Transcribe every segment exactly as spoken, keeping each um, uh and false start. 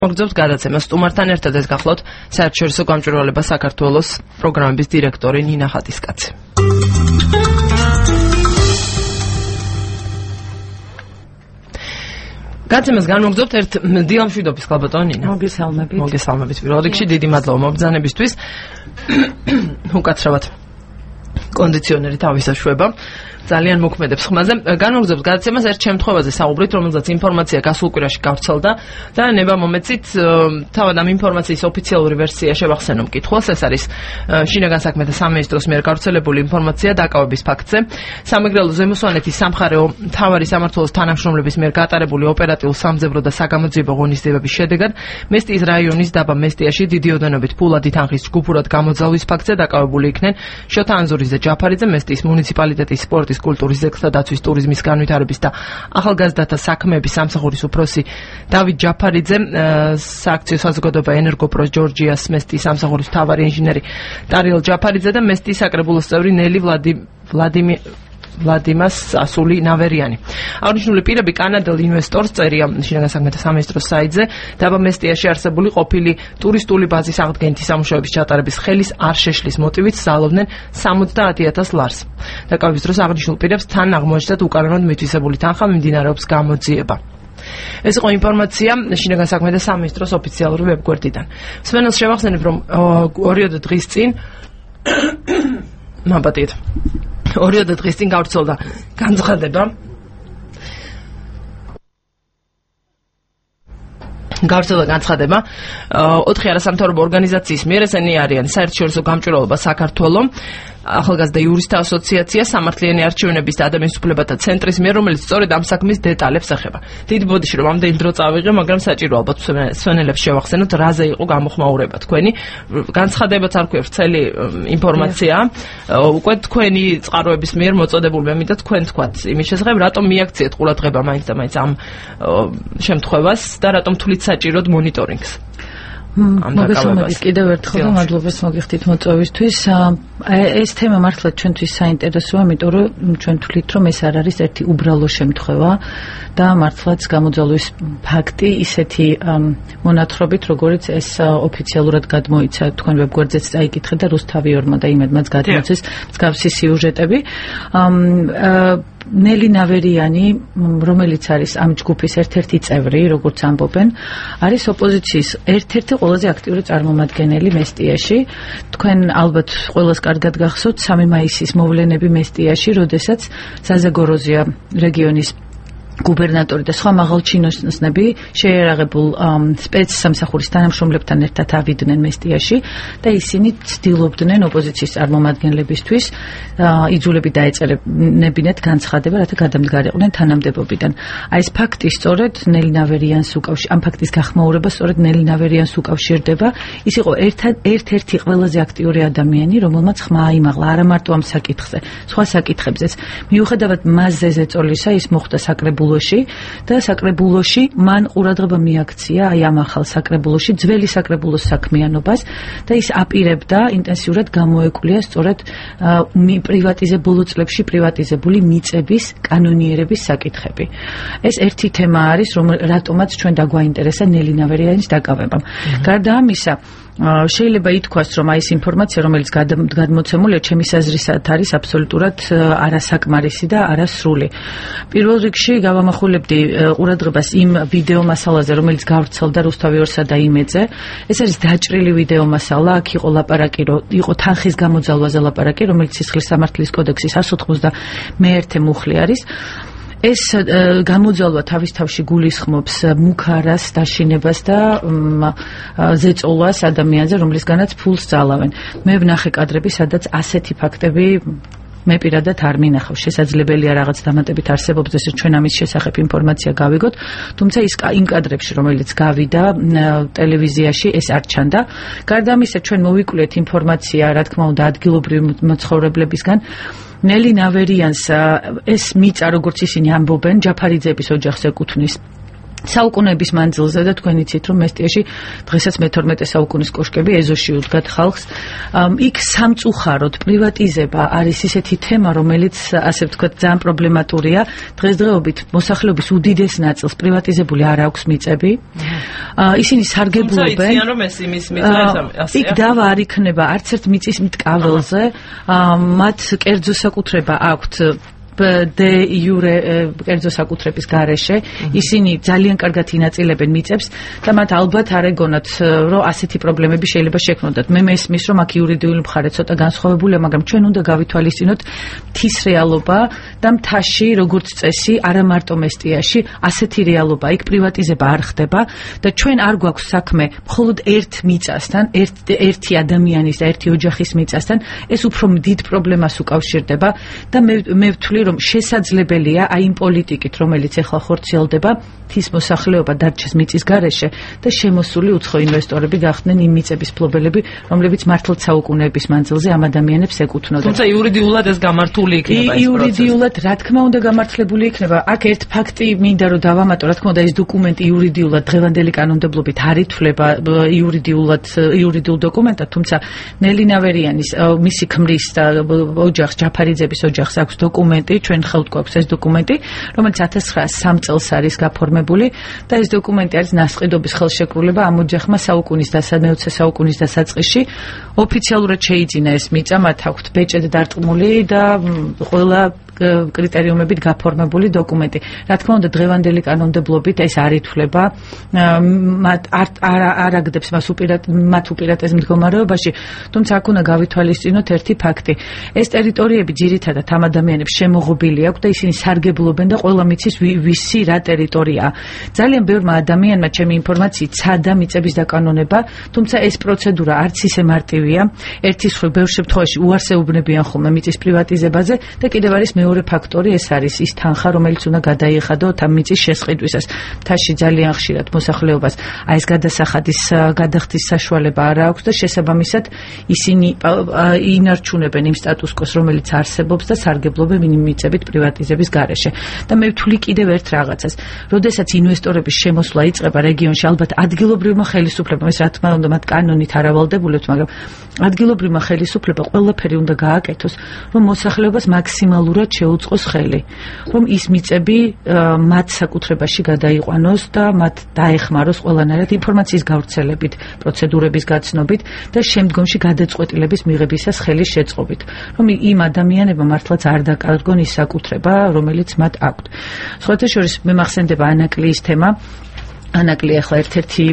მოგძებთ გადაცემას სტუმართან ერთად ეს გახლავთ საერთაშორისო გამჭვირვალება საქართველოს პროგრამების დირექტორი ნინა ხატისკაცი. გადაცემას განმოგძებთ ერთ დილამშვიდობის ხალბატონ ნინა. მოგესალმებით. მოგესალმებით პირველ რიგში დიდი მადლობა მობრძანებისთვის. უკაცრავად კონდიციონერი თავისა შვება. ძალიან მოქმედებს ხმაზე. განმოგძებთ გადაცემას ერთ შემთხვევაზე საუბრით, რომელზეც ინფორმაცია გასულ კვირაში გავრცელდა და ნება მომეცით თავად ამ ინფორმაციის ოფიციალური ვერსია შევახსენო მკითხველს. ეს არის შინაგან საქმეთა სამინისტროს მიერ გავრცელებული ინფორმაცია დაკავების ფაქტზე. სამეგრელო ზემოსვანეთის სამხარეო მთავარი სამმართველოს თანამშრომლების მიერ გატარებული ოპერატიულ-სამძებრო და საგამოძიებო ღონისძიებების შედეგად მესტიის რაიონის დაბა მესტიაში დიდი ოდენობით ფულადი თანხის ჯგუფურად გამოძალვის ფაქტზე დაკავებული იქნენ შოთა ანზურიძე ჯაფარიძე, მესტიის მუნიციპალიტეტის სპორტის კულტურის ზეგთა დაცვის ტურიზმის განვითარების და ახალგაზრდათა საქმეების სამსახურის უფროსი დავით ჯაფარიძე, სააქციო საზოგადოება ენერგოპროს ჯორჯიას მესტიის სამსახურის მთავარი ინჟინერი ტარიელ ჯაფარიძე და მესტიის საკრებულოს წევრი ნელი ვლადიმი ვლადიმას ასული ნავერიანი. აღნიშნული პირები კანადელ ინვესტორს წერია შინაგან საქმეთა სამინისტროს საიტზე დაბა მესტიაში არსებული ყოფილი ტურისტული ბაზის აღდგენითი სამუშაოების ჩატარების ხელის არ შეშლის მოტივით ზალობდნენ სამოცდაათი ათას ლარს. დაკავების დროს აღნიშნულ პირებს თან აღმოაჩნდათ უკანონოდ მითვისებული თანხა, მიმდინარეობს გამოძიება. ეს იყო ინფორმაცია შინაგან საქმეთა სამინისტროს ოფიციალური ვებგვერდიდან. მსმენელს შევახსენებ, რომ ორიოდე დღის წინ მაბატიეთ ორიოდე დღის წინ გავრცელდა განცხადება გავრცელდა განცხადება ოთხი არასამთავრობო ორგანიზაციის მიერ, ესენი არიან საერთაშორისო გამჭვირვალობა საქართველო, ახალგაზრდა იურისტთა ასოციაცია, სამართლიანი არჩევნების და ადამიანის უფლებათა ცენტრის მიერ, რომელიც სწორედ ამ საქმის დეტალებს ეხება. დიდი ბოდიში რომ ამდენი დრო წავიღე, მაგრამ საჭირო ალბათ მსმენელებს შევახსენოთ, რაზე იყო გამოხმაურება თქვენი. განცხადებაც არ ქვია ვრცელი ინფორმაცია, უკვე თქვენი წყაროების მიერ მოწოდებულ მე მინდა თქვენ თქვათ იმის შესახებ, რატომ მიაქციეთ ყურადღება მაინც და მაინც ამ შემთხვევას და რატომ თვლით საჭიროდ მონიტორინგს. მოგესალმებით კიდევ ერთხელ და მადლობას მოგიხდით მოწვევისთვის. ეს თემა მართლა ჩვენთვის საინტერესოა, იმიტომ რომ ჩვენ თვლით, რომ ეს არ არის ერთი უბრალო შემთხვევა და მართლაც გამოძალვის ფაქტი ისეთი მონათხრობით, როგორც ეს ოფიციალურად გადმოიცა თქვენ ვებგვერდზეც წაიკითხეთ და რუსთავიორმა და იმედმაც გადმოცეს მსგავსი სიუჟეტები. ნელი ნავერიანი, რომელიც არის ამ ჯგუფის ერთ-ერთი წევრი, როგორც ამბობენ, არის ოპოზიციის ერთ-ერთი ყველაზე აქტიური წარმომადგენელი მესტიაში. თქვენ ალბათ ყველას კარგად გახსოვთ სამი მაისის მოვლენები მესტიაში, როდესაც საზაგოროზია რეგიონის გუბერნატორი და სხვა მაღალჩინოსნები შეერაღებულ სპეცსამსახურის თანამშრომლებთან ერთად ავიდნენ მესტიაში და ისინი ცდილობდნენ ოპოზიციის წარმომადგენლებისთვის იძულები დაეწერებინებინათ განცხადება, რათა გადამდგარიყვნენ თანამდებობიდან. აი ეს ფაქტი სწორედ ნელი ნავერიანს უკავშირდება, ამ ფაქტის გახმაურება სწორედ ნელი ნავერიანს უკავშირდება. ის იყო ერთ-ერთი ყველაზე აქტიური ადამიანი, რომელმაც ხმა აიმაღლა არა მარტო ამ საკითხზე, სხვა საკითხებზეც. მიუხედავად მასზე ზეწოლისა, ის მოხვდა საკრებულოში და საკრებულოში მან ყურადღება მიაქცია აი ამ ახალ საკრებულოში ძველი საკრებულოს საქმიანობას და ის აპირებდა ინტენსიურად გამოეკვლია სწორედ პრივატიზებულ წლებში პრივატიზებული მიწების კანონიერების საკითხები. ეს ერთი თემა არის, რომ რატომაც ჩვენ დაგვაინტერესა ნელი ნავერიანის დაკავება. გარდა ამისა, შეიძლება ითქვას, რომ აი ეს ინფორმაცია, რომელიც გადმოცემულია, ჩემი აზრისით არის აბსოლუტურად არასაკმარისი და არასრული. პირველ რიგში გავამახვილებდი ყურადღებას იმ ვიდეო მასალაზე, რომელიც გავრცელდა რუსთავიორსა და იმედზე. ეს არის დაჭრილი ვიდეო მასალა, აქ იყო ლაპარაკი, რომ იყო თანხის გამოძალვაზე ლაპარაკი, რომელიც სისხლის სამართლის კოდექსის εκατს ოცდამეერთე მუხლი არის. ეს გამოძალვა თავის თავში გულისხმობს მუქარას დაშინებას და ზეწოლას ადამიანზე, რომლისგანაც ფულს ძალავენ. მე ვნახე კადრები, სადაც ასეთი ფაქტები მე პირადად არ მინახავს. შესაძლებელია რაღაც დამატებით არსებობს, ესე ჩვენ ამის შესახებ ინფორმაცია გავიგოთ, თუმცა ის იმ კადრებში, რომელიც გავიდა ტელევიზიაში, ეს არ ჩანდა. გარდა ამისა, ჩვენ მოვიკვლიეთ ინფორმაცია, რა თქმა უნდა, ადგილობრივი მაცხოვრებლებისგან. ნელი ნავერიანს ეს მიწა, როგორც ისინი ამბობენ, ჯაფარიძეების ოჯახს ეკუთვნის. საუკუნეების მანძილზე და თქვენ იცით რომ მესტიაში დღესაც მეთორმეტე საუკუნის კოშკები ეზოში უდგათ ხალხს. იქ სამწუხაროდ პრივატიზება არის ისეთი თემა, რომელიც ასე ვთქვათ ძალიან პრობლემატურია. დღესდღეობით მოსახლეობის უდიდეს ნაწილს პრივატიზებული არ აქვს მიწები. ისინი სარგებლობენ. იქ დავა არ იქნება არც ერთ მიწის მტკაველზე. მათ კერძო საკუთრება აქვთ de iure კერძო საკუთრების გარეშე ისინი ძალიან კარგად ინაწილებენ მიწებს და მათ ალბათ არ ეგონათ რომ ასეთი პრობლემები შეიძლება შექმნოდათ. მე მესმის რომ აქ იურიდიული მხარე ცოტა განსხვავებულია, მაგრამ ჩვენ უნდა გავითვალისწინოთ მთის რეალობა და მთაში როგორც წესი არა მარტო მესტიაში ასეთი რეალობა, იქ პრივატიზება არ ხდება და ჩვენ არ გვაქვს საქმე მხოლოდ ერთ მიწასთან, ერთ ერთი ადამიანის და ერთი ოჯახის მიწასთან, ეს უფრო დიდ პრობლემას უკავშირდება და მე მე ვთვლი რომ შესაძლებელია აი იმ პოლიტიკით, რომელიც ახლა ხორციელდება, თის მოსახლეობა დარჩეს მიწის გარეშე და შემოსული უცხო ინვესტორები გახდნენ იმ მიწების ფლობელები, რომლებიც მართლაც საუკუნეების მანძილზე ამ ადამიანებს ეკუთვნოდნენ. თუმცა იურიდიულად ეს გამართული იქნება ეს იურიდიულად რა თქმა უნდა გამართლებული იქნება. აქ ერთ ფაქტი მინდა რომ დავამატო, რა თქმა უნდა ეს დოკუმენტი იურიდიულად დღევანდელი კანონმდებლობით არ ითვლება იურიდიულად იურიდიულ დოკუმენტად, თუმცა ნელი ნავერიანის მისი ქმრის და ოჯახს ჯაფარიძების ოჯახს აქვს დოკუმენტი, ჩვენ ხელთ გვაქვს ეს დოკუმენტი, რომელიც ათას ცხრაასი სამი წელს არის გაფორმებული და ეს დოკუმენტი არის ნასყიდობის ხელშეკრულება ამ ოჯახმა საუკუნის მეოცე საუკუნის დასაწყისში. ოფიციალურად შეიძინა ეს მიწა, მათ აქვთ ბეჭედ დარტყმული და ყველა კრიტერიუმებით გაფორმებული დოკუმენტი. რა თქმა უნდა დღევანდელი კანონმდებლობით ეს არ ითვლება, მათ არ არ აგდებს მას უპირატ მათ უპირატეს მდგომარეობაში, თუმცა აქ უნდა გავითვალისწინოთ ერთი ფაქტი. ეს ტერიტორიები ძირითადად ამ ადამიანებს შემოღობილი აქვს და ისინი სარგებლობენ და ყველა მიცის ვისი რა ტერიტორიაა. ძალიან ბევრმა ადამიანმა ჩემი ინფორმაციით ცადა მიწების დაკანონება, თუმცა ეს პროცედურა არც ისე მარტივია. ერთის მხრივ ბევრ შემთხვევაში უარსეუბნებიან ხოლმე მიწის პრივატიზებაზე და კიდევ არის მეორე ფაქტორი, ეს არის ის თანხა, რომელიც უნდა გადაიხადოთ ამ მიწის შესყიდვისას. მთაში ძალიან ხშირად მოსახლეობას აი ეს გადასახადის გადახდის საშუალება არ აქვს და შესაბამისად ისინი ინარჩუნებენ იმ სტატუს-კვოს, რომელიც არსებობს და სარგებლობენ იმ მიწებით პრივატიზების გარეშე. და მე ვთვლი კიდევ ერთ რაღაცას. როდესაც ინვესტორების შემოსვლა იწყება რეგიონში, ალბათ ადგილობრივმა ხელისუფლებამ, ეს რა თქმა უნდა მათ კანონით არ ავალდებულებთ, მაგრამ ადგილობრივმა ხელისუფლებამ ყველაფერი უნდა გააკეთოს, რომ მოსახლეობას მაქსიმალურად შეუწყოს ხელი, რომ ის მიწები მათ საკუთრებაში გადაიყვანოს და მათ დაეხმაროს ყველანაირად ინფორმაციის გავრცელებით, პროცედურების გაცნობით და შემდგომში გადაწყვეტილების მიღებისას ხელის შეწყობით, რომ იმ ადამიანებმა მართლაც არ დაკარგონ ის საკუთრება, რომელიც მათ აქვთ. სხვათა შორის მე მახსენდება ანაკლიის თემა. ანაკლი ახლა ერთ-ერთი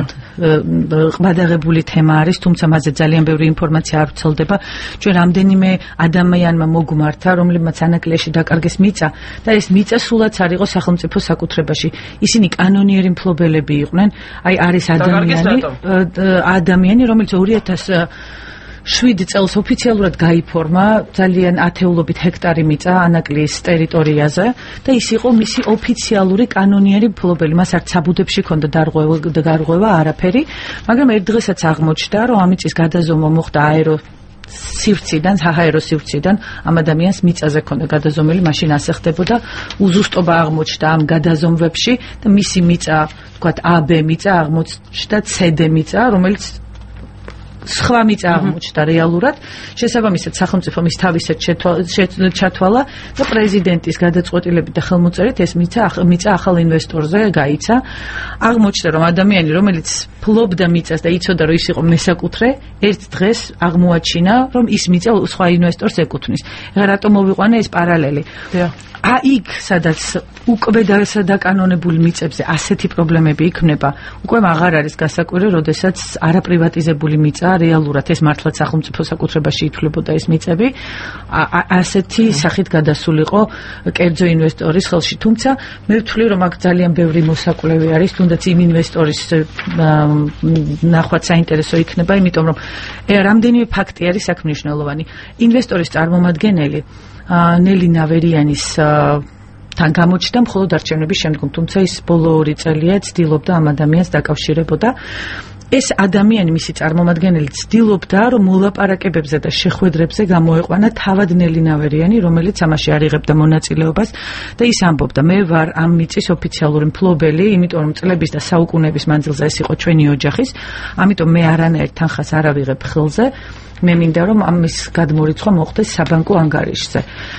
ყბადაღებული თემა არის, თუმცა მასზე ძალიან ბევრი ინფორმაცია არ ვრცელდება. ჩვენ რამდენიმე ადამიანმა მოგმართა, რომლებმაც ანაკლიაში დაკარგეს მიწა და ეს მიწა სულაც არ იყო სახელმწიფო საკუთრებაში. ისინი კანონიერი მფლობელები იყვნენ. აი არის ადამიანი, ადამიანი, რომელიც ორი ათას შვიდი წელს ოფიციალურად გაიფორმა ძალიან ათეულობით ჰექტარი მიწა ანაკლიის ტერიტორიაზე და ის იყო მისი ოფიციალური კანონიერი მფლობელი. მას არც საბუდებში ჰქონდა დარღვევა არაფერი, მაგრამ ერთ დღესაც აღმოჩნდა, რომ ამ მიწის გადაზომვა მოხდა აერო სივრციდან, საჰაერო სივრციდან ამ ადამიანს მიწაზე ჰქონდა გადაზომილი, მაშინ ასე ხდებოდა. უზუსტობა აღმოჩნდა ამ გადაზომვებში და მისი მიწა, ვთქვათ, A B მიწა აღმოჩნდა C D მიწა, რომელიც სხვა მიწა აღმოჩნდა რეალურად. შესაბამისად სახელმწიფო მის თავისად ჩათვალა და პრეზიდენტის გადაწყვეტილებით და ხელმოწერით ეს მიწა მიწა ახალ ინვესტორზე გაიცა. აღმოჩნდა რომ ადამიანი, რომელიც ფლობდა მიწას და იცოდა რომ ის იყო მესაკუთრე, ერთ დღეს აღმოაჩინა რომ ის მიწა სხვა ინვესტორს ეკუთვნის. ეხლა რატომ მოვიყვანე ეს პარალელი? აიქ სადაც უკვე დაკანონებული მიწებზე ასეთი პრობლემები იქნება, უკვე აღარ არის გასაკვირი, როდესაც არაპრივატიზებული მიწა რეალურად ეს მართლაც სახელმწიფო საკუთრებაში ითვლებოდა ეს მიწები, ასეთი სახით გადასულიყო კერძო ინვესტორის ხელში. თუმცა მე ვთვლი, რომ აქ ძალიან ბევრი მოსაკვლევი არის, თუნდაც იმ ინვესტორის ნახვაც საინტერესო იქნება, იმიტომ რომ რამდენიმე ფაქტი არის აქ მნიშვნელოვანი. ინვესტორის წარმომადგენელი ნელი ნავერიანის თან გამოჩნდა მხოლოდ არჩევნების შემდგომ, თუმცა ის ბოლო ორი წელია ცდილობდა ამ ადამიანს დაკავშირებოდა. ეს ადამიანი მისი წარმომადგენელი ცდილობდა რომ მოლაპარაკებებზე და შეხვედრებზე გამოეყვანა თავადნელი ნავერიანი, რომელიც ამაში არ იღებდა მონაწილეობას და ის ამბობდა მე ვარ ამ მიწის ოფიციალური მფლობელი, იმიტომ რომ წლების და საუკუნეების მანძილზე ეს იყო ჩვენი ოჯახის, ამიტომ მე არანაირ თანხას არ ავიღებ ხელზე, მე მინდა რომ ამის გადმორიცხვა მოხდეს საბანკო ანგარიშზე.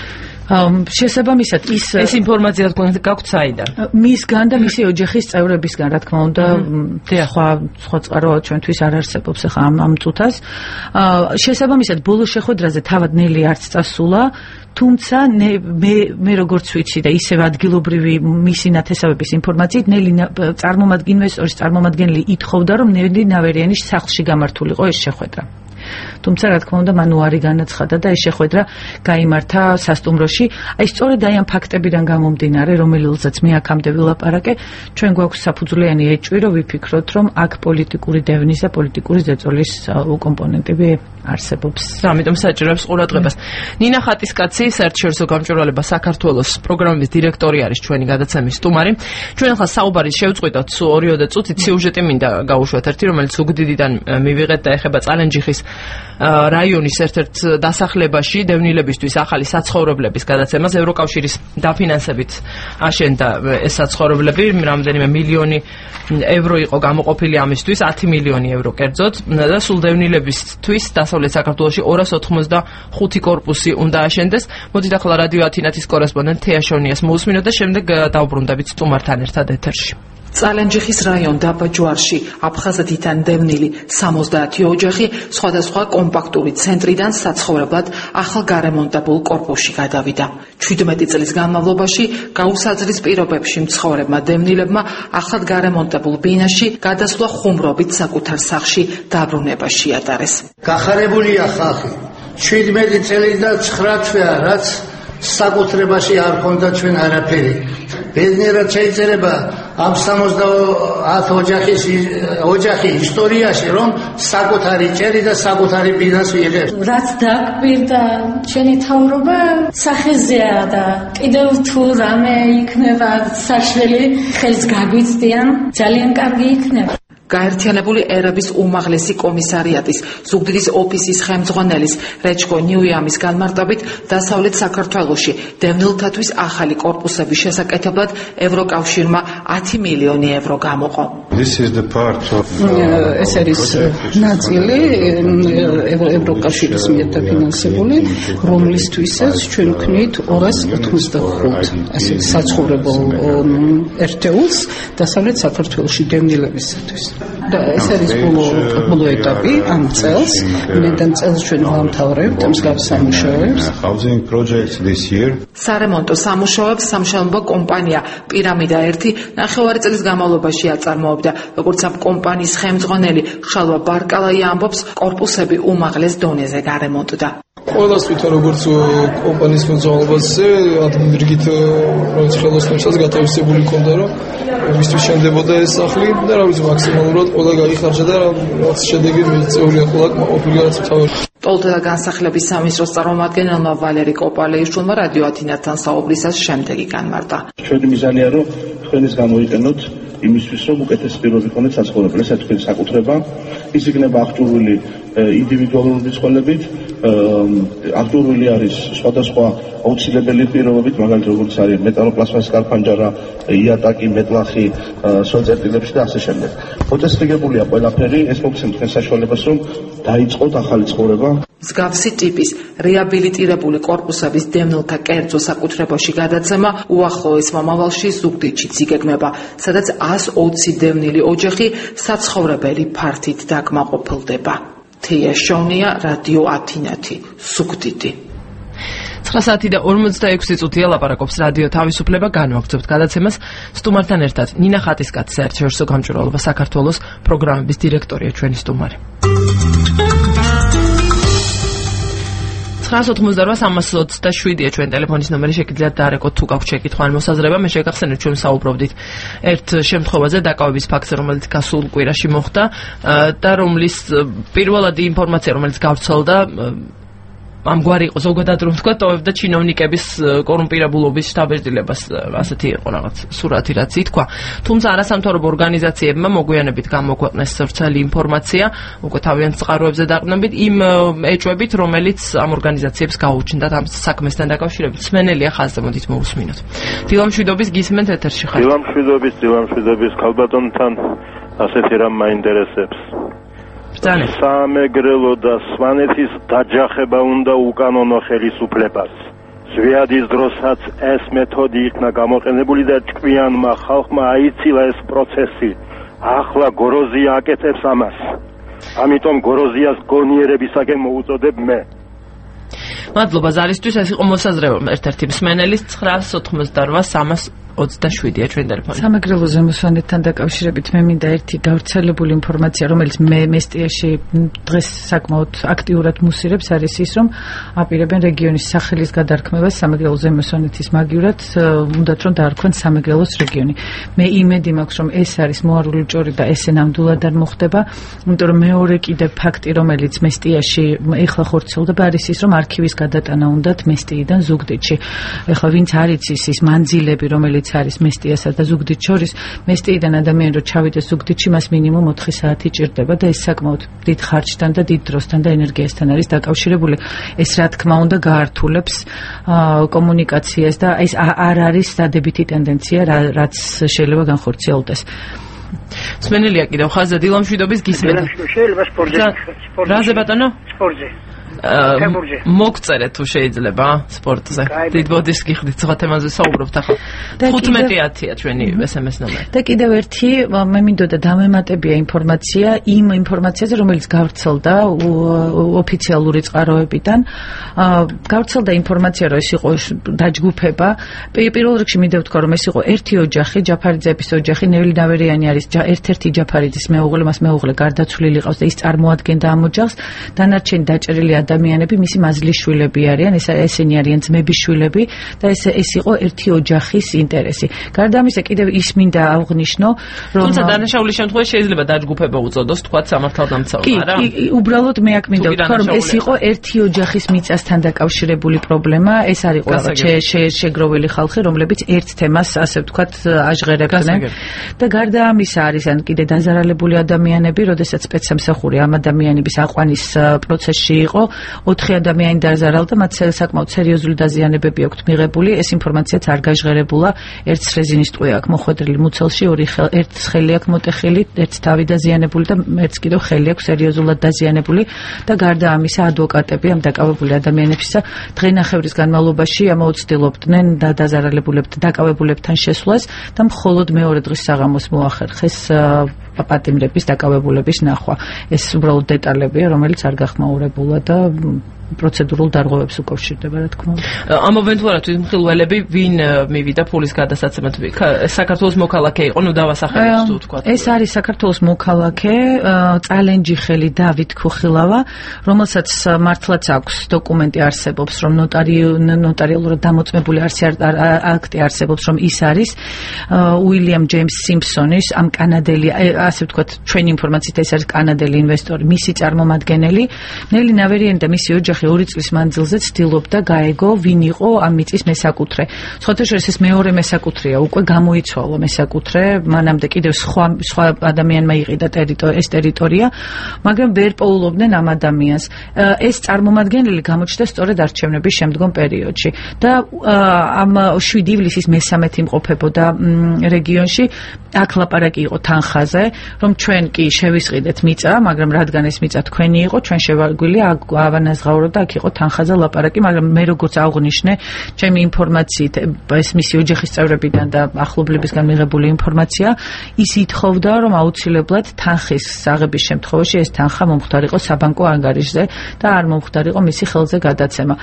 შესაბამისად ის ეს ინფორმაცია თქვენ გაქვთ საიდან? მისგან და მისი ოჯახის წევრებისგან, რა თქმა უნდა, სხვა სხვა წყარო ჩვენთვის არ არსებობს ახლა ამ ამ წუთას. შესაბამისად ბოლო შეხვედრაზე თავად ნელი არც წასულა, თუმცა მე მე როგორც ვიცი და ისევ ადგილობრივი მისი ნათესავების ინფორმაციით ნელი წარმომადგენლის წარმომადგენელი ითხოვდა რომ ნელი ნავერიანის სახლში გამართულიყო ეს შეხვედრა. თუმცა რა თქმა უნდა მან უარი განაცხადა და ეს შეხვედრა გაიმართა სასტუმროში. აი სწორედ აი ამ ფაქტებიდან გამომდინარე, რომელიცაც მე აქამდე ვილაპარაკე, ჩვენ გვაქვს საფუძვლიანი ეჭვი, რომ ვიფიქროთ, რომ აქ პოლიტიკური დევნის და პოლიტიკური ზეწოლის კომპონენტები არსებობს. ამიტომ საჭიროებს ყურადღებას. ნინა ხატისკაცი, საერთაშორისო გამჭვირვალება საქართველოს პროგრამის დირექტორი არის ჩვენი გადაცემის სტუმარი. ჩვენ ახლა საუბარი შევწყვიტოთ ორიოდე წუთით, სიუჟეტი მინდა გავუშვათ ერთი, რომელიც ზუგდიდიდან მივიღეთ და ეხება წალენჯიხის რაიონის ერთ-ერთ დასახლებაში დევნილებისთვის ახალი საცხოვრებლების გადაცემას ევროკავშირის დაფინანსებით აშენდა ეს საცხოვრებლები, რამდენიმე მილიონი ევრო იყო გამოყოფილი ამისთვის, ათი მილიონი ევრო კერძოდ და სულ დევნილებისთვის დასავლეთ საქართველოში ორას ოთხმოცდახუთი კორპუსი უნდა აშენდეს. მოდით ახლა რადიო ათინათის კორესპონდენტ თეა შონიას მოусმინოთ და შემდეგ დავბრუნდებით სტუმართან ერთად ეთერში. წალენჯიხის რაიონ დაბა ჯვარში აფხაზეთიდან დევნილი სამოცდაათი ოჯახი სხვადასხვა კომპაქტური ცენტრიდან საცხოვრებლად ახალ გარემონტებულ კორპუსში გადავიდა. ჩვიდმეტი წლის განმავლობაში გაუსაძრის პირობებში მცხოვრებმა დევნილებმა ახლად გარემონტებულ ბინაში გადასვლა ხუმრობით საკუთარ სახლში დაბრუნება შეატარეს. გახარებულია ხალხი. ჩვიდმეტი წელი და ცხრა თვეა, რაც საკუთრებაში არ ქონდა ჩვენ არაფერი. ბედნიერად შეიძლება ამ სამოცდაათი ოჯახის ოჯახი ისტორიაში რომ საკუთარი ჭერი და საკუთარი ბინას იღებს. რაც დაგვირდა ჩვენი თავრობა სახეზეა და კიდევ თუ რამე იქნება საშველი ხელს გაგვიცდიან ძალიან კარგი იქნება. გაერთიანებული ერების უმაღლესი კომისარიატის ზუგდიდის ოფისის ხელმძღვანელის რეჩკო ნიუიამის განმარტებით დასავლეთ საქართველოში დევნილთათვის ახალი კორპუსების შესაკეთებლად ევროკავშირმა ათი მილიონი ევრო გამოყო. ეს არის ნაწილი ევროკავშირის მიერ დაფინანსებული, რომლისთვისაც ჩვენ ვქნით ორას ოთხმოცდახუთ ასე საცხოვრებელ ერთეულს დასავლეთ საქართველოში დევნილებისათვის. და ეს არის ბოლო ეტაპი ამ წელს, მედან წელს ჩვენ ვამთავრებთ მსგავს სამუშაოებს. სარემონტო სამუშაოებს სამშენებლო კომპანია პირამიდა ერთი ნახევარი წლის განმავლობაში აწარმოებდა. როგორც ამ კომპანიის ხელმძღვანელი ხშალვა ბარკალაი ამბობს, კორპუსები უმაღლეს დონეზე გარემონტდა. ყველას ვითარ როგორც კომპანიის ხელმძღვანელობაზე ადმირგით რომელიც ხელოსნებსაც გათავისებული ქონდა რომ მისთვის შემდებოდა ეს სახლი და რა ვიცი მაქსიმალურად ყველა გაიხარჯა და რაც შედეგი მეწეულია ყველა ყოფილი რაც თავი. ტოლთა და განსახლების სამინისტროს წარმომადგენელმა ვალერი კოპალეიშვილმა რადიო ათინათთან საუბრისას შემდეგი განმარტა. ჩვენი მიზანია რომ თქვენს გამოიყენოთ იმისთვის რომ უკეთესი პირობები ქონდეთ საცხოვრებელს, ეს თქვენი საკუთრება, ის იქნება აღჭურვილი ინდივიდუალური რიცხვებით, აღჭურვილი არის სხვადასხვა აუცილებელი პირობებით, მაგალითად როგორც არის მეტალოპლასმასის გარფანჯარა, იატაკი, მეტლახი, სოწერტილებში და ასე შემდეგ. მოწესრიგებულია ყველაფერი, ეს მოგცემთ თქვენ საშუალებას რომ დაიწყოთ ახალი ცხოვრება. მსგავსი ტიპის რეაბილიტირებული კორპუსების დევნილთა კერძო საკუთრებაში გადაცემა უახლოეს მომავალში ზუგდიდშიც იგეგმება, სადაც ას ოცი დევნილი ოჯახი საცხოვრებელი ფართით დაკმაყოფილდება. თეა შონია, რადიო ათინათი, ზუგდიდი. ცხრა საათი და ორმოცდაექვსი წუთია ლაპარაკობს რადიო თავისუფლება, განვაგრძობთ გადაცემას სტუმართან ერთად. ნინა ხატისკაცი, საერთაშორისო გამჭვირვალობა საქართველოს პროგრამების დირექტორია ჩვენი სტუმარი. ცხრას ოთხმოცდარვა სამას ოცდაშვიდია ჩვენ ტელეფონის ნომერი, შეგიძლიათ დაარეკოთ თუ გაქვთ შეკითხვა ან მოსაზრება. მე შეგახსენებთ ჩვენ საუბრობდით ერთ შემთხვევაზე დაკავების ფაქტზე, რომელიც გასულ კვირაში მოხდა და რომლის პირველადი ინფორმაცია, რომელიც გავრცელდა ამგვარი იყო ზოგადად რომ თქვა ტოვებდა ჩინოვნიკების კორუმპირებულობის შთაბეჭდილებას ასეთი იყო რაღაც სურათი რაც ითქვა თუმცა არასამთავრობო ორგანიზაციებმა მოგვიანებით გამოქვეყნეს ვრცელი ინფორმაცია უკვე თავიანთ წყაროებზე დაყრდნობით იმ ეჭვებით რომელიც ამ ორგანიზაციებს გაუჩნდათ ამ საქმესთან დაკავშირებით სმენელია ხაზზე მოდით მოусმინოთ დილამშვიდობის გისმენთ ეთერში ხარ დილამშვიდობის დილამშვიდობის ქალბატონთან ასეთი რამ მაინტერესებს სამეგრელო და სვანეთის დაჯახება უნდა უკანონო ხელისუფლებას. ზვიადის დროსაც ეს მეთოდი იქნა გამოყენებული და ჭკვიანმა ხალხმა აიცილა ეს პროცესი. ახლა გოროზია აკეთებს ამას. ამიტომ გოროზიას გონიერებისაკენ მოუწოდებ მე. მადლობა ზარისთვის ეს იყო მოსაზრება ერთ-ერთი მსმენელის ცხრაას ოთხმოცდაორვა სამას ოცდაშვიდია ჩვენ ტელეფონი. სამეგრელო ზემოსვანეთთან დაკავშირებით მე მინდა ერთი გავრცელებული ინფორმაცია, რომელიც მე მესტიაში დღეს საკმაოდ აქტიურად მუსირებს, არის ის, რომ აპირებენ რეგიონის სახელის გადარქმებას სამეგრელო ზემოსვანეთის მაგივრად, უნდათ რომ დაარქვენ სამეგრელოს რეგიონი. მე იმედი მაქვს, რომ ეს არის მოარული ჭორი და ესე ნამდვილად არ მოხდება, იმიტომ რომ მეორე კიდე ფაქტი, რომელიც მესტიაში ეხლა ხორციელდება, არის ის, რომ არქივის გადატანა უნდათ მესტიიდან ზუგდიდში. ეხლა ვინც არ იცის ის მანძილები, რომელიც არის მესტიასა და ზუგდიდს შორის, მესტიიდან ადამიანი რო ჩავიდეს ზუგდიდში, მას მინიმუმ ოთხი საათი ჭირდება და ეს საკმაოდ დიდ ხარჯთან და დიდ დროსთან და ენერგიასთან არის დაკავშირებული. ეს რა თქმა უნდა გაართულებს კომუნიკაციას და ეს არ არის დადებითი ტენდენცია, რაც შეიძლება განხორციელდეს. სმენელია კიდევ ხაზზე დილამშვიდობის გისმენთ. შეიძლება სპორტზე. რაზე ბატონო? სპორტზე. მოგწერეთ თუ შეიძლება სპორტზე. დიდ ბოდიშს გიხდით სხვა თემაზე საუბრობთ ახლა. ხუთმეტი ათია ჩვენი ეს ემ ეს ნომერი. და კიდევ ერთი მე მინდოდა დამემატებია ინფორმაცია იმ ინფორმაციაზე, რომელიც გავრცელდა ოფიციალური წყაროებიდან. გავრცელდა ინფორმაცია, რომ ეს იყო დაჯგუფება. პირველ რიგში მინდა ვთქვა, რომ ეს იყო ერთი ოჯახი, ჯაფარიძეების ოჯახი, ნეველი დავერიანი არის ერთ-ერთი ჯაფარიძის მეუღლე, მას მეუღლე გარდაცვლილი ყავს და ის წარმოადგენდა ამ ოჯახს. დანარჩენი დაჭერილი ადამიანები მისი მაზლიშვილები არიან, ეს ესენი არიან ძმების შვილები და ეს ეს იყო ერთი ოჯახის ინტერესი. გარდა ამისა კიდევ ის მინდა აღვნიშნო, რომ თუმცა დანაშაულის შემთხვევაში შეიძლება დაჯგუფება უწოდოს, თქვათ სამართალდამცავმა, არა? კი, უბრალოდ მე აქ მინდა ვთქვა, რომ ეს იყო ერთი ოჯახის მიწასთან დაკავშირებული პრობლემა, ეს არის ყველა შეგროვილი ხალხი, რომლებიც ერთ თემას, ასე ვთქვათ, აჟღერებდნენ. და გარდა ამისა არის ან კიდე დაზარალებული ადამიანები, როდესაც სპეცსამსახური ამ ადამიანების აყვანის პროცესში იყო, ოთხი ადამიანი დაზარალდა, მათ საკმაოდ სერიოზული დაზიანებები აქვთ მიღებული, ეს ინფორმაციაც არ გაჟღერებულა, ერთს რეზინის ტყვე აქვს მოხვედრილი მუცელში, ორი ერთს ხელი აქვს მოტეხილი, ერთს თავი დაზიანებული და ერთს კიდევ ხელი აქვს სერიოზულად დაზიანებული და გარდა ამისა ადვოკატები ამ დაკავებული ადამიანებისა დღენახევრის განმავლობაში ამოუცდილობდნენ და დაზარალებულებთან დაკავებულებთან შესვლას და მხოლოდ მეორე დღის საღამოს მოახერხეს პატიმრების დაკავებულების ნახვა. ეს უბრალოდ დეტალებია, რომელიც არ გახმაურებულა და პროცედურულ დარღვევებს უკავშირდება, რა თქმა უნდა. ამობენ თუ არა თვითმხილველები, ვინ მივიდა ფულის გადასაცემად? საქართველოს მოქალაქე იყო, ნუ დავასახელებს თუ თქვა. ეს არის საქართველოს მოქალაქე, წალენჯიხელი დავით ქუხილავა, რომელსაც მართლაც აქვს დოკუმენტი არსებობს, რომ ნოტარიალურად დამოწმებული აქტი არსებობს, რომ ის არის უილიამ ჯეიმს სიმფსონის, ამ კანადელი, ასე ვთქვათ, ჩვენი ინფორმაციით ეს არის კანადელი ინვესტორი, მისი წარმომადგენელი, ნელი ნავერიანი და მისი ოჯახი ორი წლის მანძილზე ცდილობდა გაეგო, ვინ იყო ამ მიწის მესაკუთრე. სხვათა შორის ეს მეორე მესაკუთრეა, უკვე გამოიცვალა მესაკუთრე, მანამდე კიდევ სხვა სხვა ადამიანმა იყიდა ეს ტერიტორია, მაგრამ ვერ პოულობდნენ ამ ადამიანს. ეს წარმომადგენელი გამოჩნდა სწორედ არჩევნების შემდგომ პერიოდში და ამ შვიდი ივლისის მესამედ იმყოფებოდა რეგიონში. აქ ლაპარაკი იყო თანხაზე, რომ ჩვენ კი შევისყიდეთ მიწა, მაგრამ რადგან ეს მიწა თქვენი იყო, ჩვენ შევაგვილია ავანაზღაუროთ და აქ იყო თანხაზე ლაპარაკი, მაგრამ მე როგორც აღვნიშნე, ჩემი ინფორმაციით, ეს მისი ოჯახის წევრებიდან და ახლობლებისგან მიღებული ინფორმაცია, ის ითხოვდა, რომ აუცილებლად თანხის აღების შემთხვევაში ეს თანხა მომხდარიყო საბანკო ანგარიშზე და არ მომხდარიყო მისი ხელზე გადაცემა.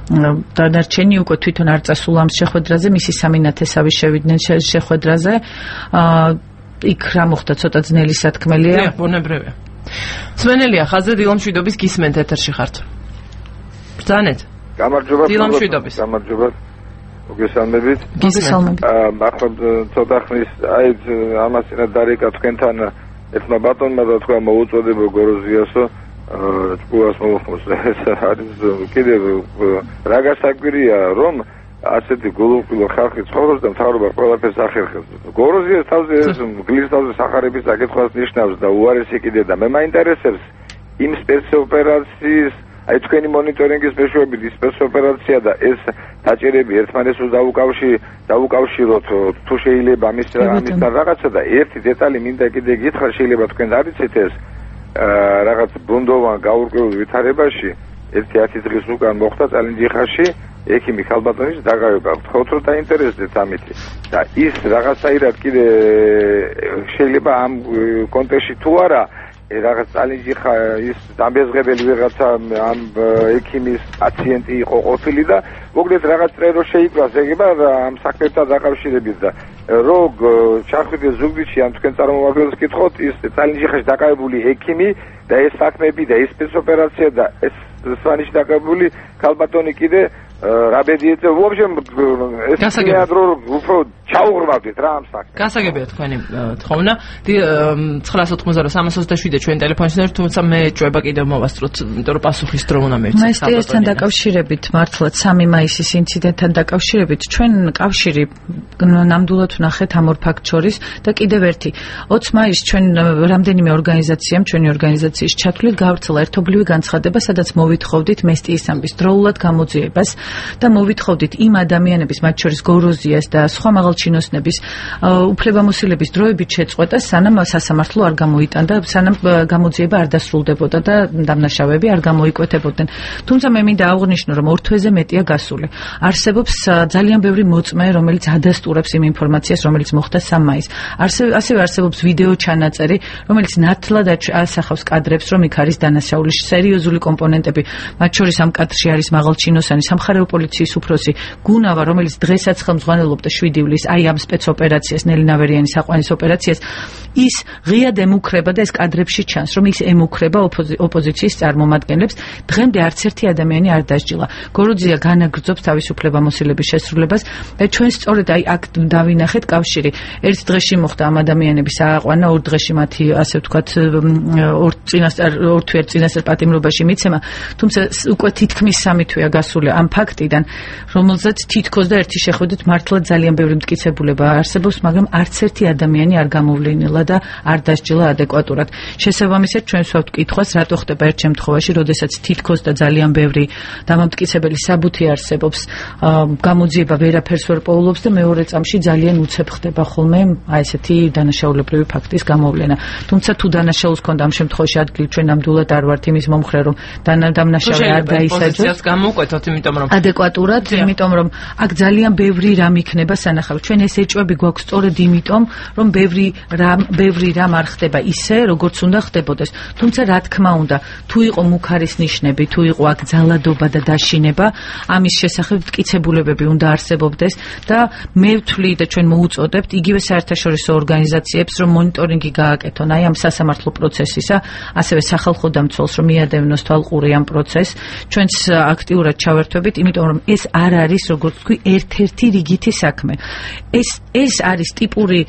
დანარჩენი უკვე თვითონ არ წასულა ამ შეხვედრაზე, მისი სამი ნათესავი შევიდნენ შეხვედრაზე. იქ რა მოხდა, ცოტა ძნელი სათქმელია. დიახ, ბუნებრივია. სვენელია ხაზზე დილამშვიდობის გისმენთ ეთერში ხართ. ბრძანეთ. გამარჯობა. დილამშვიდობის. გამარჯობა. მოგესალმებით. მოგესალმებით. ახლა ცოტა ხნის აი ამას წინა დარეკა თქვენთან ერთმა ბატონმა და თქვა მოუწოდებო გოროზიასო, ჭკუას მოუხმოს ეს არის კიდევ რა გასაკვირია რომ ასეთი გულუყილო ხალხი ცხოვრობს და მთავრობა ყველაფერს ახერხებს. გოროზიას თავზე ეს გლის თავზე სახარების საკითხვას ნიშნავს და უარესი კიდე და მე მაინტერესებს იმ სპეცოპერაციის აი თქვენი მონიტორინგის მეშვეობით ის სპეცოპერაცია და ეს დაჭერები ერთმანეთს დაუკავშირ დაუკავშიროთ თუ შეიძლება ამის ამისთან რაღაცა და ერთი დეტალი მინდა კიდე გითხრა შეიძლება თქვენ არიცით ეს რაღაც ბუნდოვან გაურკვეველ ვითარებაში ერთი ათი წლის უკან მოხდა წალენჯიხაში ექიმი ხალბატონის დაკავება. ვთხოვთ რომ დაინტერესდეთ ამითი და ის რაღაცაირად კიდე შეიძლება ამ კონტექსტში თუ არა რაღაც წალენჯიხა ის დამბეზღებელი ვიღაცა ამ ექიმის პაციენტი იყო ყოფილი და მოგდეთ რაღაც წერო შეიკვას ეგება ამ საქმესთან დაკავშირებით და როგ ჩახვიდე ზუგდიდში ამ თქვენ წარმომადგენელს კითხოთ ის წალენჯიხაში დაკავებული ექიმი და ეს საქმეები და ეს სპეცოპერაცია და ეს სვანიში დაკავებული ხალბატონი კიდე რაბედიეცე ვობშემ ეს თეატრო უფრო ჩაუღრმავდით რა ამ საქმეს. გასაგებია თქვენი თხოვნა. ცხრაას ოთხმოცდაორი სამას ოცდაშვიდი ჩვენ ტელეფონში ვართ, თუმცა მე ჭუება კიდევ მოვასწროთ, იმიტომ რომ პასუხის დრო უნდა მივცეთ. მესტიესთან დაკავშირებით მართლაც სამი მაისის ინციდენტთან დაკავშირებით ჩვენ კავშირი ნამდვილად ვნახეთ ამ ორ ფაქტ შორის და კიდევ ერთი ოცი მაისს ჩვენ რამდენიმე ორგანიზაციამ ჩვენი ორგანიზაციის ჩათვლით გავრცელა ერთობლივი განცხადება, სადაც მოვითხოვდით მესტიის სამბის დროულად გამოძიებას და მოვითხოვდით იმ ადამიანების, მათ შორის გოროზიას და სხვა მაღალჩინოსნების უფლებამოსილების დროებით შეწყვეტა, სანამ სასამართლო არ გამოიტანდა, სანამ გამოძიება არ დასრულდებოდა და დამნაშავეები არ გამოიკვეთებოდნენ. თუმცა მე მინდა აღვნიშნო, რომ ორ თვეზე მეტია გასული. არსებობს ძალიან ბევრი მოწმე, რომელიც ადასტურებს იმ ინფორმაციას, რომელიც მოხდა სამი მაისს. ასევე არსებობს ვიდეო ჩანაწერი, რომელიც ნათლად ასახავს კადრებს, რომ იქ არის დანაშაული სერიოზული კომპონენტები, მათ შორის ამ კადრში არის მაღალჩინოსანი სამხარეო პოლიციის უფროსი გუნავა, რომელიც დღესაც ხელმძღვანელობდა შვიდი ივლისს აი ამ სპეცოპერაციას, ნელი ნავერიანის აყვანის ოპერაციას. ის ღიად ემუქრება და ეს კადრებში ჩანს, რომ ის ემუქრება ოპოზიციის წარმომადგენლებს. დღემდე არც ერთი ადამიანი არ დასჯილა. გოროძია განაგრძობს თავისუფლებამოსილების შესრულებას და ჩვენ სწორედ აი აქ დავინახეთ კავშირი. ერთ დღეში მოხდა ამ ადამიანების აყვანა, ორ დღეში მათი ასე ვთქვათ ორ წინასწარ ორ თვე წინასწარ პატიმრობაში მიცემა, თუმცა უკვე თითქმის სამი თვეა გასული ამ ფაქტიდან, რომელზეც თითქოს და ერთი შეხვედრით მართლა ძალიან ბევრი მტკიცებულება არსებობს, მაგრამ არც ერთი ადამიანი არ გამოვლენილა და არ დასჯილა ადეკვატურად. შესაბამისად, ჩვენ ვსვავთ კითხვას, რატო ხდება ერთ შემთხვევაში, როდესაც თითქოს და ძალიან ბევრი დამამტკიცებელი საბუთი არსებობს, გამოძიება ვერაფერს ვერ პოულობს და მეორე წამში ძალიან უცებ ხდება ხოლმე აი ესეთი დანაშაულებრივი ფაქტის გამოვლენა. თუმცა თუ დანაშაულს ქონდა ამ შემთხვევაში ადგილი, ჩვენ ნამდვილად არ ვართ იმის მომხრე, რომ დანაშაული არ დაისაჯოს. გამოვკვეთოთ, იმიტომ რომ ადეკვატურად, იმიტომ რომ აქ ძალიან ბევრი რამ იქნება სანახავი. ჩვენ ეს ეჭვები გვაქვს სწორედ იმიტომ, რომ ბევრი რამ ბევრი რამ არ ხდება ისე, როგორც უნდა ხდებოდეს. თუმცა რა თქმა უნდა, თუ იყო მუქარის ნიშნები, თუ იყო აქ ძალადობა და დაშინება, ამის შესახებ მტკიცებულებები უნდა არსებობდეს და მე ვთვლი და ჩვენ მოუწოდებთ იგივე საერთაშორისო ორგანიზაციებს, რომ მონიტორინგი გააკეთონ აი ამ სასამართლო პროცესისა, ასევე სახალხო დამცველს, რომ მიადევნოს თვალყური ამ პროცესს. ჩვენც აქტიურად ჩავერთვებით, იმიტომ რომ ეს არ არის, როგორც თქვი, ერთ-ერთი რიგითი საქმე. ეს ეს არის ტიპური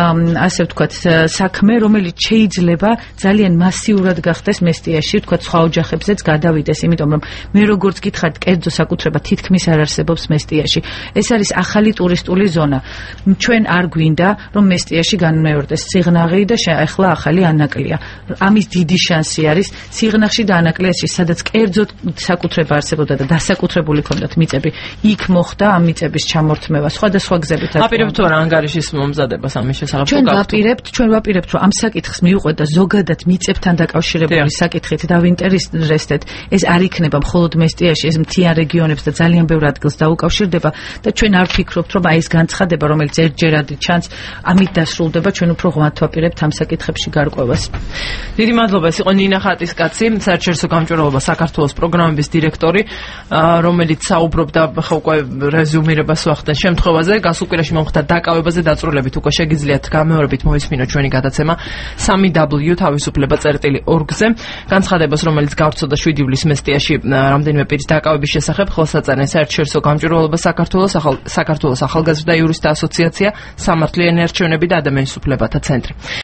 ასე ვთქვათ საქმე, რომელიც შეიძლება ძალიან მასიურად გახდეს მესტიაში, ვთქვათ, სხვა ოჯახებზეც გადავიდეს, იმიტომ რომ მე როგორც გითხარით, კერძო საკუთრება თითქმის არ არსებობს მესტიაში. ეს არის ახალი ტურისტული ზონა. ჩვენ არ გვინდა, რომ მესტიაში განმეორდეს სიღნაღი და ახლა ახალი ანაკლია. ამის დიდი შანსი არის სიღნაღში და ანაკლიაში, სადაც კერძო საკუთრება არსებობდა და დასაკუთრებული ქონდათ მიწები. იქ მოხდა ამ მიწების ჩამორთმევა სხვადასხვა გზებით. აპირებთ თუ არა ანგარიშის მომზადებას ამის შესახებ? ჩვენ ვაპირებთ, ჩვენ ვაპირებთ, რომ ამ საკითხს მიუყვეთ და ზოგადად მიწებთან დაკავშირებული საკითხით დავინტერესდეთ. ეს არ იქნება მხოლოდ მესტიაში, ეს მთიან რეგიონებს და ძალიან ბევრ ადგილს დაუკავშირდება და ჩვენ არ ვფიქრობთ, რომ აი ეს განცხადება, რომელიც ერთჯერადი ჩანს, ამით დასრულდება. ჩვენ უფრო ღმათ ვაპირებთ ამ საკითხებში გარკვევას. დიდი მადლობა. ეს იყო ნინა ხატისკაცი, საერთაშორისო გამჭვირვალობა საქართველოს პროგრამების დირექტორი, რომელიც საუბრობდა ხა უკვე რეზუმირებას ვახდენ შემთხვევაზე, გასულ კვირაში მომხდა დაკავებაზე დაწვრილებით უკვე შეგიძლიათ გამეორებით მოისმინოთ ჩვენი გადაცემა სამი დაბლიუ თავისუფლება წერტილი ორგზე. განცხადებას, რომელიც გავრცელდა შვიდი ივლისს მესტიაში რამდენიმე პირის დაკავების შესახებ, ხელს აწერენ საერთაშორისო გამჭვირვალობა საქართველოს, საქართველოს ახალგაზრდა იურისტთა ასოციაცია, სამართლიანი არჩევნები და ადამიანის უფლებათა ცენტრი.